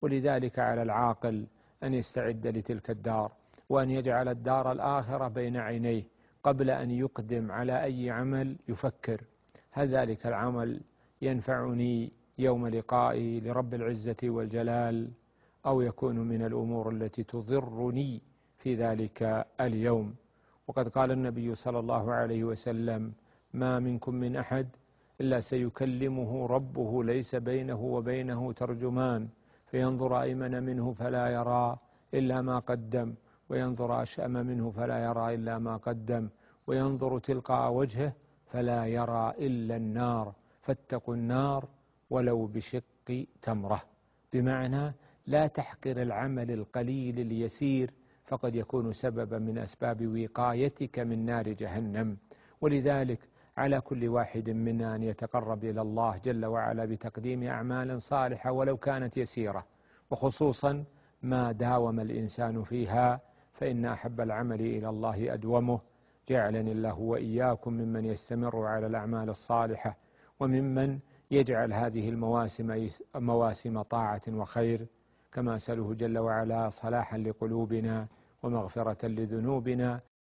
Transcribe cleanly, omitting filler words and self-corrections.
ولذلك على العاقل أن يستعد لتلك الدار، وأن يجعل الدار الآخرة بين عينيه قبل أن يقدم على أي عمل يفكر: هل ذلك العمل ينفعني يوم لقائي لرب العزة والجلال، أو يكون من الأمور التي تضرني في ذلك اليوم؟ وقد قال النبي صلى الله عليه وسلم: ما منكم من أحد إلا سيكلمه ربه ليس بينه وبينه ترجمان، فينظر أيمن منه فلا يرى إلا ما قدم، وينظر أشأم منه فلا يرى إلا ما قدم، وينظر تلقاء وجهه فلا يرى إلا النار، فاتقوا النار ولو بشق تمرة. بمعنى لا تحقر العمل القليل اليسير، فقد يكون سببا من أسباب وقايتك من نار جهنم. ولذلك على كل واحد منا أن يتقرب إلى الله جل وعلا بتقديم أعمال صالحة ولو كانت يسيرة، وخصوصا ما داوم الإنسان فيها، فإن أحب العمل إلى الله أدومه. جعلني الله وإياكم ممن يستمر على الأعمال الصالحة، وممن يجعل هذه المواسم مواسم طاعة وخير، كما أسأله جل وعلا صلاحا لقلوبنا ومغفرة لذنوبنا